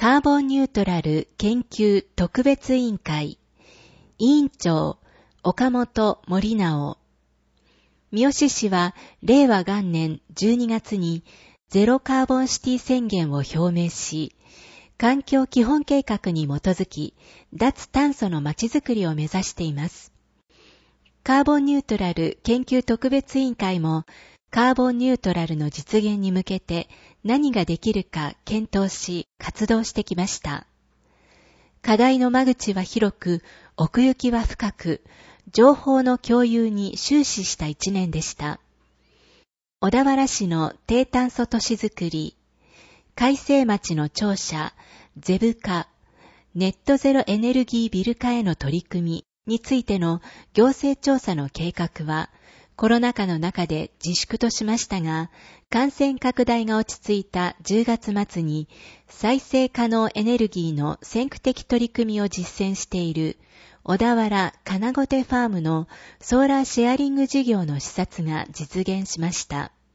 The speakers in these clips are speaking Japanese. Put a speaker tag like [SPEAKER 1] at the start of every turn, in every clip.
[SPEAKER 1] カーボンニュートラル研究特別委員会委員長岡本森直。三好市は令和元年12月にゼロカーボンシティ宣言を表明し、環境基本計画に基づき脱炭素のまちづくりを目指しています。カーボンニュートラル研究特別委員会もカーボンニュートラルの実現に向けて何ができるか検討し活動してきました。課題の間口は広く、奥行きは深く、情報の共有に終始した一年でした。小田原市の低炭素都市づくり、海西町の庁舎、ゼブ化、ネットゼロエネルギービル化への取り組みについての行政調査の計画は、コロナ禍の中で自粛としましたが、感染拡大が落ち着いた10月末に再生可能エネルギーの先駆的取り組みを実践している小田原金御手ファームのソーラーシェアリング事業の視察が実現しました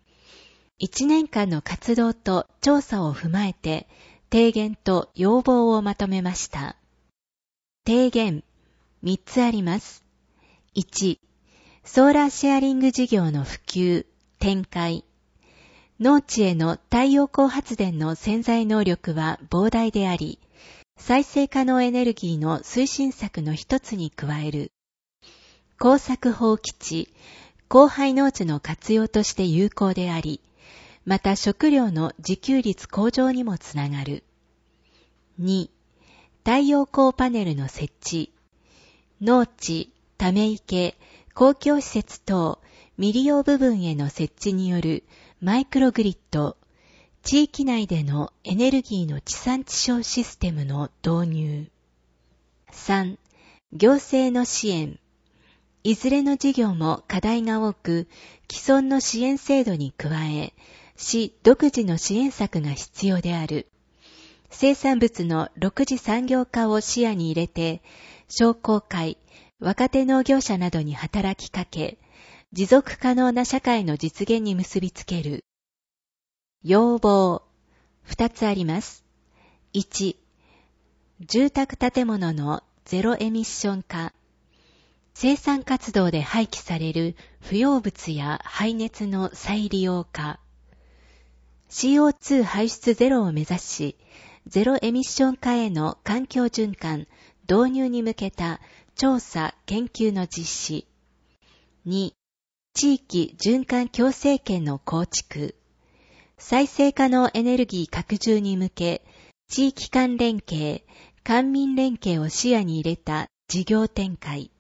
[SPEAKER 1] 。1年間の活動と調査を踏まえて提言と要望をまとめました。提言3つあります。1、ソーラーシェアリング事業の普及、展開。農地への太陽光発電の潜在能力は膨大であり、再生可能エネルギーの推進策の一つに加える。耕作放棄地、荒廃農地の活用として有効であり、また食料の自給率向上にもつながる。2、太陽光パネルの設置。農地、ため池、公共施設等未利用部分への設置によるマイクログリッド、地域内でのエネルギーの地産地消システムの導入。3、行政の支援。いずれの事業も課題が多く、既存の支援制度に加え、市独自の支援策が必要である。生産物の6次産業化を視野に入れて、商工会、若手農業者などに働きかけ、持続可能な社会の実現に結びつける。要望、2つあります。1、住宅建物のゼロエミッション化。生産活動で廃棄される不要物や廃熱の再利用化。CO2 排出ゼロを目指し、ゼロエミッション化への環境循環、導入に向けた調査・研究の実施。2、地域循環共生圏の構築。再生可能エネルギー拡充に向け、地域間連携、官民連携を視野に入れた事業展開。